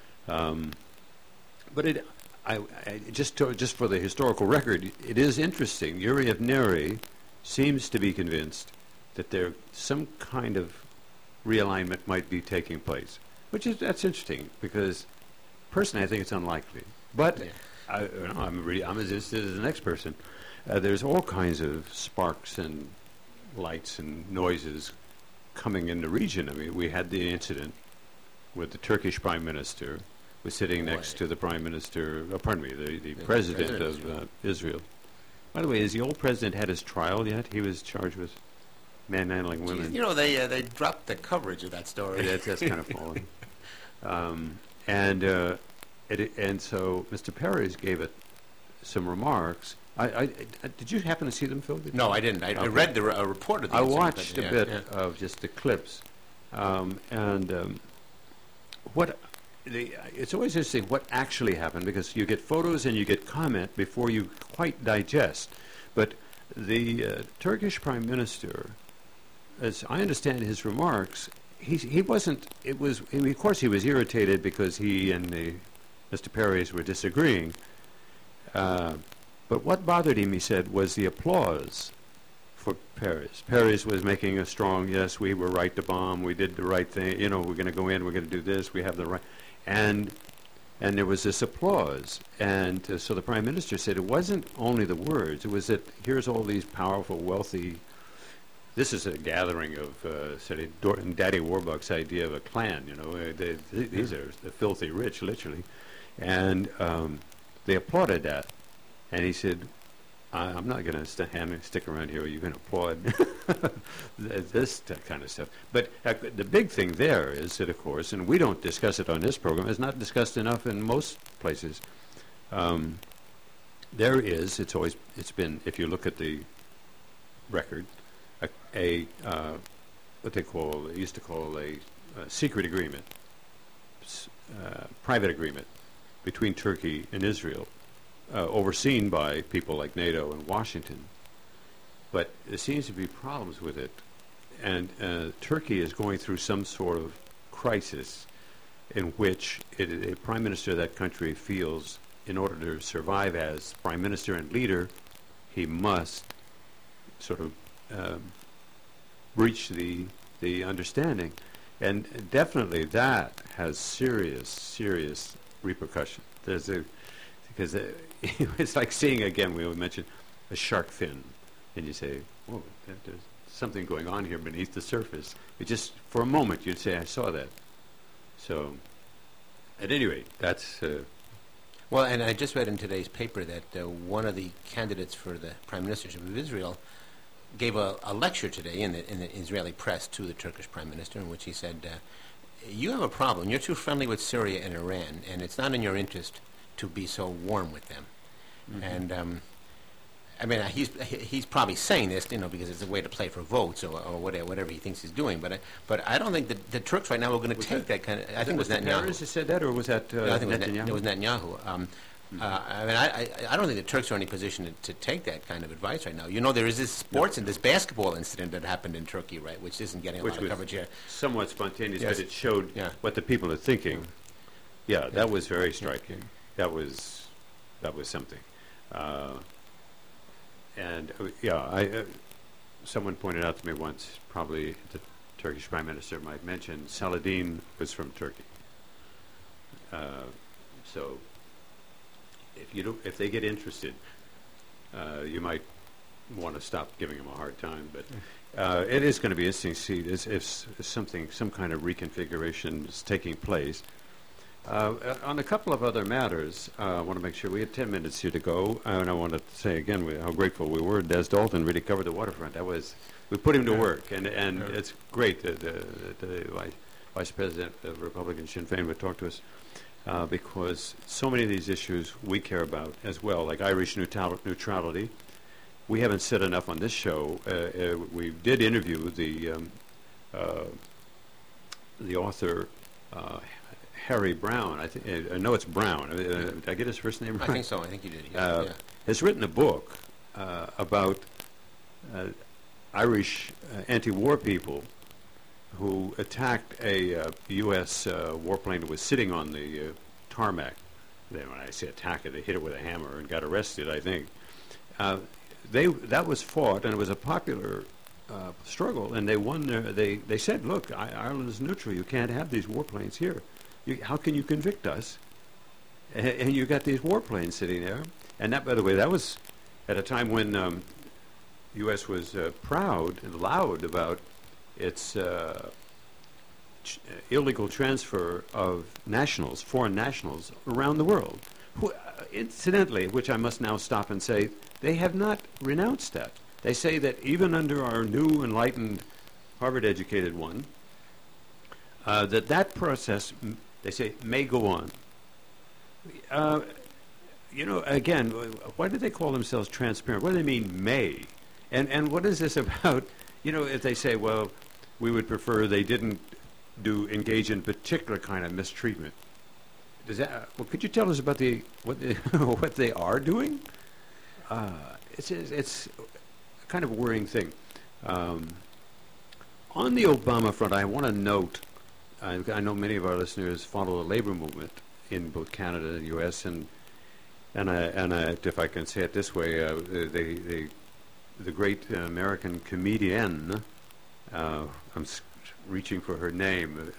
But just for the historical record, it is interesting. Yuri of Neri seems to be convinced that there some kind of realignment might be taking place, that's interesting because personally I think it's unlikely. But I'm as interested as the next person. There's all kinds of sparks and lights and noises coming in the region. I mean, we had the incident with the Turkish Prime Minister was sitting next to the Prime Minister, the President of Israel. By the way, has the old president had his trial yet? He was charged with manhandling women. You know, they dropped the coverage of that story. That's kind of fallen. And so Mr. Peres gave it some remarks. Did you happen to see them, Phil? No, I didn't. I read a report of the I incident, watched a bit of just the clips. It's always interesting what actually happened because you get photos and you get comment before you quite digest. But the Turkish Prime Minister, as I understand his remarks, he wasn't. Of course, he was irritated because he and Mr. Peres were disagreeing. But what bothered him, he said, was the applause for Peres. Peres was making a strong, yes, we were right to bomb, we did the right thing, we're going to go in, we're going to do this, we have the right. And there was this applause. And so the Prime Minister said it wasn't only the words, it was that here's all these powerful, wealthy, this is a gathering of, Daddy Warbucks' idea of a clan, these are the filthy rich, literally. And they applauded that. And he said, I'm not going to stick around here where you're going to applaud this kind of stuff. But the big thing there is that, of course, and we don't discuss it on this program, it's not discussed enough in most places. It's been, if you look at the record, what they used to call a secret agreement, private agreement between Turkey and Israel. Overseen by people like NATO and Washington. But there seems to be problems with it. And Turkey is going through some sort of crisis in which a prime minister of that country feels in order to survive as prime minister and leader, he must sort of breach the understanding. And definitely that has serious repercussion. Because it's like seeing, again, we mentioned a shark fin, and you say, whoa, there's something going on here beneath the surface. For a moment, you'd say, I saw that. So, at any rate, that's... Well, and I just read in today's paper that one of the candidates for the Prime Ministership of Israel gave a lecture today in the Israeli press to the Turkish Prime Minister, in which he said, you have a problem. You're too friendly with Syria and Iran, and it's not in your interest to be so warm with them. Mm-hmm. And I mean, he's probably saying this, because it's a way to play for votes or whatever he thinks he's doing. But I don't think that the Turks right now are going to take that kind of. I think it was Netanyahu. Peres who said that, or was that no, I think Netanyahu? It was Netanyahu. I mean, I don't think the Turks are in any position to take that kind of advice right now. There is this this basketball incident that happened in Turkey, right, which isn't getting a lot of coverage here. Somewhat spontaneous, yes. But it showed what the people are thinking. Yeah, that was very striking. That was something. Someone pointed out to me once, probably the Turkish Prime Minister might mention, Saladin was from Turkey. So if they get interested, you might want to stop giving them a hard time. But it is going to be interesting to see if some kind of reconfiguration is taking place. On a couple of other matters, I want to make sure we have 10 minutes here to go, and I want to say again how grateful we were. Des Dalton really covered the waterfront. We put him to work, and it's great that the Vice President of Republican Sinn Féin would talk to us because so many of these issues we care about as well, like Irish neutrality. We haven't said enough on this show. We did interview the author. Harry Brown, I know it's Brown. Did I get his first name right? I think so. I think you did. Yeah. Has written a book about Irish anti-war people who attacked a U.S. warplane that was sitting on the tarmac. Then when I say attack it, they hit it with a hammer and got arrested, I think. That was fought, and it was a popular struggle, and they won they said, look, Ireland is neutral. You can't have these warplanes here. How can you convict us? And you got these warplanes sitting there. And that, by the way, that was at a time when U.S. was proud and loud about its illegal transfer of nationals, foreign nationals, around the world. Who, incidentally, which I must now stop and say, they have not renounced that. They say that even under our new enlightened Harvard-educated one, that process, they say, may go on. Again, why do they call themselves transparent? What do they mean, may? And what is this about? If they say, well, we would prefer they didn't engage in particular kind of mistreatment. Could you tell us about what they are doing? It's a kind of a worrying thing. On the Obama front, I want to note, I know many of our listeners follow the labor movement in both Canada and the U.S., and if I can say it this way, the great American comedian, I'm reaching for her name,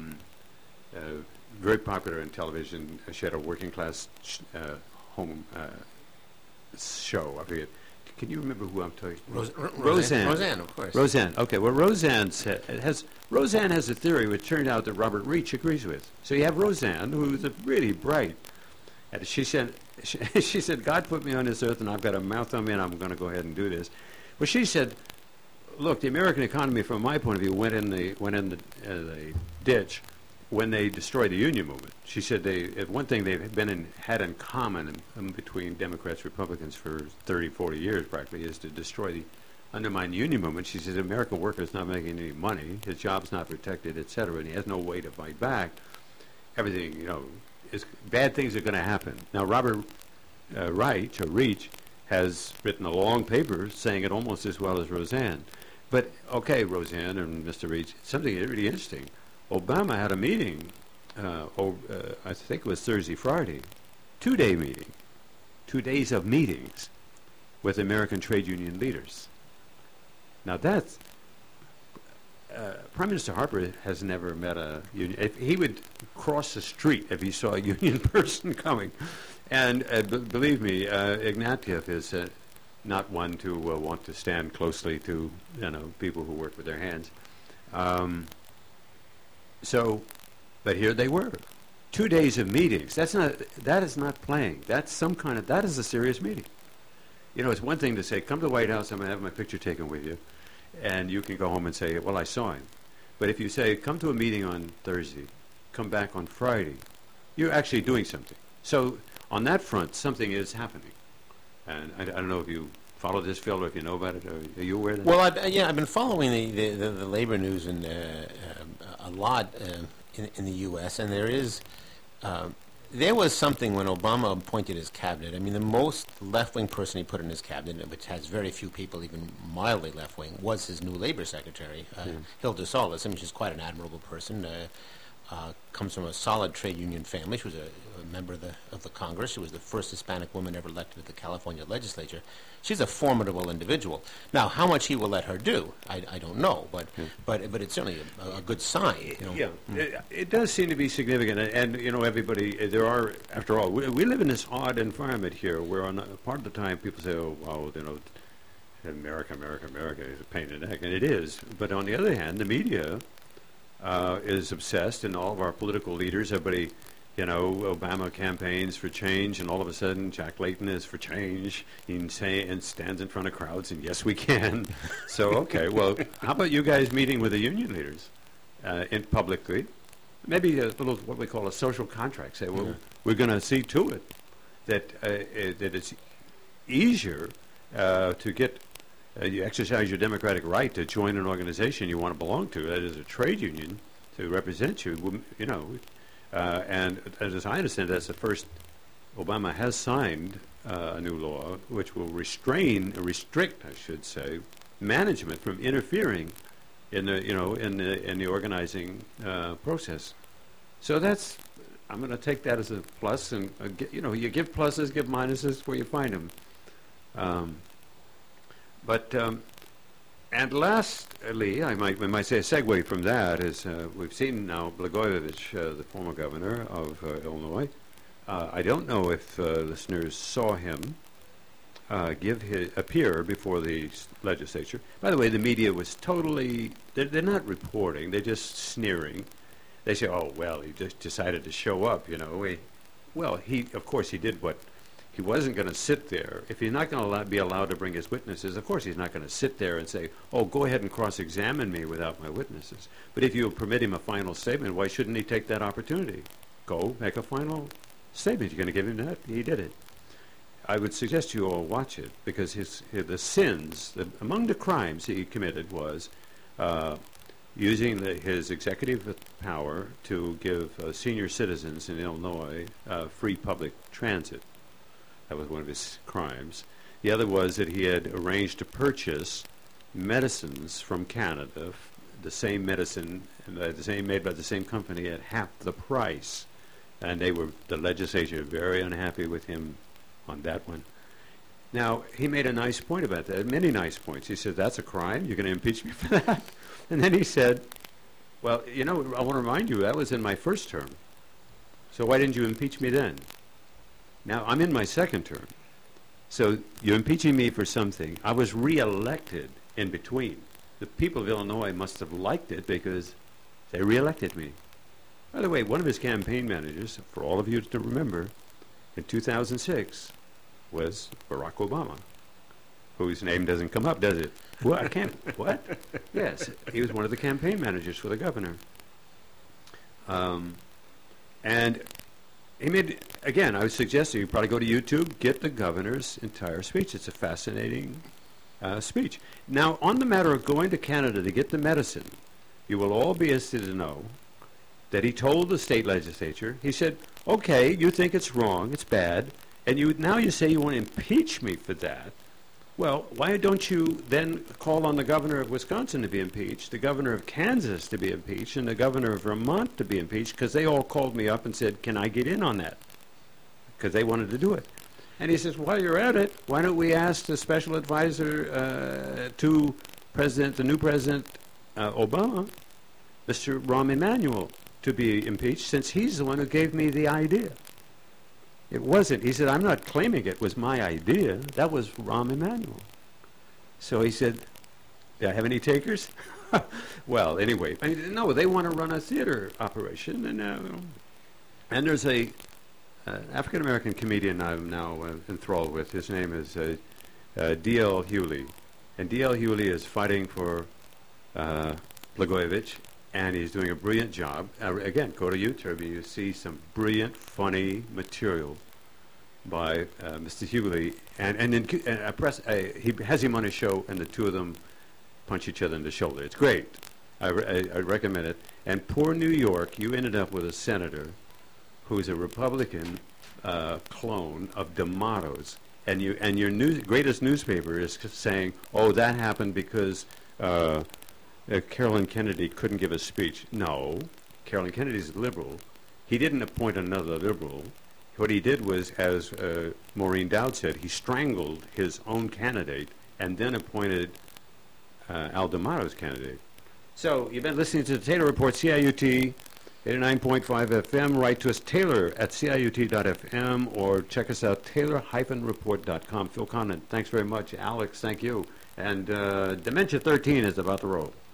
very popular in television. She had a working class home show. I forget. Can you remember who I'm talking about? Roseanne. Roseanne, of course. Roseanne. Okay. Well, Roseanne has a theory which turned out that Robert Reich agrees with. So you have Roseanne, who's really bright, and she said, God put me on this earth, and I've got a mouth on me, and I'm going to go ahead and do this. Well, she said, look, the American economy, from my point of view, went in the ditch when they destroyed the union movement. She said one thing they've had in common between Democrats and Republicans for 30, 40 years practically is to undermine the union movement. She says the American worker is not making any money, his job's not protected, etc., and he has no way to fight back. Everything, bad things are going to happen. Now, Robert Reich has written a long paper saying it almost as well as Roseanne. But, okay, Roseanne and Mr. Reich, something really interesting. Obama had a meeting, I think it was Thursday, Friday, 2-day meeting, 2 days of meetings with American trade union leaders. Now that's, Prime Minister Harper has never met a union. If he would cross the street if he saw a union person coming. And believe me, Ignatieff is not one to want to stand closely to people who work with their hands. But here they were, 2 days of meetings. That is not playing. That's that is a serious meeting. It's one thing to say, come to the White House, I'm going to have my picture taken with you, and you can go home and say, well, I saw him. But if you say, come to a meeting on Thursday, come back on Friday, you're actually doing something. So on that front, something is happening. And I don't know if you follow this, Phil, or if you know about it. Are you aware of that? Well, I've been following the labor news a lot in the U.S., and there was something when Obama appointed his cabinet. I mean, the most left-wing person he put in his cabinet, which has very few people even mildly left-wing, was his new labor secretary, Hilda Solis. I mean, she's quite an admirable person. Comes from a solid trade union family. She was a member of the Congress. She was the first Hispanic woman ever elected to the California legislature. She's a formidable individual. Now, how much he will let her do, I don't know, but it's certainly a good sign. Yeah, it does seem to be significant, and everybody. There are, after all, we live in this odd environment here, where on part of the time people say, "Oh, wow, America is a pain in the neck," and it is. But on the other hand, the media is obsessed, and all of our political leaders, everybody, Obama campaigns for change, and all of a sudden Jack Layton is for change. He can say and stands in front of crowds, and yes, we can. So, okay, well, how about you guys meeting with the union leaders publicly? Maybe a little, what we call a social contract. Say, well, we're going to see to it that it's easier to get you exercise your democratic right to join an organization you want to belong to, that is a trade union, to represent you, and as I understand, that's the first Obama has signed a new law which will restrict, I should say, management from interfering in the organizing process. So that's, I'm going to take that as a plus, and you give pluses, give minuses where you find them. And lastly, I might say a segue from that is we've seen now Blagojevich, the former governor of Illinois. I don't know if listeners saw him appear before the legislature. By the way, the media was totally, they're not reporting, they're just sneering. They say, oh, well, he just decided to show up, of course he did what, he wasn't going to sit there. If he's not going to be allowed to bring his witnesses, of course he's not going to sit there and say, oh, go ahead and cross-examine me without my witnesses. But if you permit him a final statement, why shouldn't he take that opportunity? Go make a final statement. You're going to give him that? He did it. I would suggest you all watch it, because the sins, among the crimes he committed was using his executive power to give senior citizens in Illinois free public transit. That was one of his crimes. The other was that he had arranged to purchase medicines from Canada, the same medicine, made by the same company at half the price. And the legislature, very unhappy with him on that one. Now, he made a nice point about that, many nice points. He said, that's a crime? You're going to impeach me for that? And then he said, well, I want to remind you, that was in my first term. So why didn't you impeach me then? Now, I'm in my second term. So you're impeaching me for something. I was re-elected in between. The people of Illinois must have liked it because they re-elected me. By the way, one of his campaign managers, for all of you to remember, in 2006 was Barack Obama, whose name doesn't come up, does it? Well, I can't. What? Yes, he was one of the campaign managers for the governor. And he made, again, I would suggest that you probably go to YouTube, get the governor's entire speech. It's a fascinating speech. Now, on the matter of going to Canada to get the medicine, you will all be interested to know that he told the state legislature, he said, okay, you think it's wrong, it's bad, and now you say you want to impeach me for that. Well, why don't you then call on the governor of Wisconsin to be impeached, the governor of Kansas to be impeached, and the governor of Vermont to be impeached, because they all called me up and said, can I get in on that? Because they wanted to do it. And he says, while you're at it, why don't we ask the special advisor to the new President Obama, Mr. Rahm Emanuel, to be impeached, since he's the one who gave me the idea. It wasn't. He said, I'm not claiming it was my idea. That was Rahm Emanuel. So he said, do I have any takers? Well, anyway, no, they want to run a theater operation. And there's a African-American comedian I'm now enthralled with. His name is D.L. Hewley. And D.L. Hewley is fighting for Blagojevich, and he's doing a brilliant job. Again, go to YouTube and you see some brilliant, funny material by Mr. Hewley. He has him on his show, and the two of them punch each other in the shoulder. It's great. I recommend it. And poor New York, you ended up with a senator who's a Republican clone of D'Amato's. And your greatest newspaper is saying, oh, that happened because Carolyn Kennedy couldn't give a speech. No, Carolyn Kennedy's a liberal. He didn't appoint another liberal. What he did was, as Maureen Dowd said, he strangled his own candidate and then appointed Al D'Amato's candidate. So you've been listening to the Taylor Report, CIUT 89.5 FM. Write to us, taylor@ciut.fm, or check us out, taylor-report.com. Phil Condon, thanks very much. Alex, thank you. And Dementia 13 is about to roll.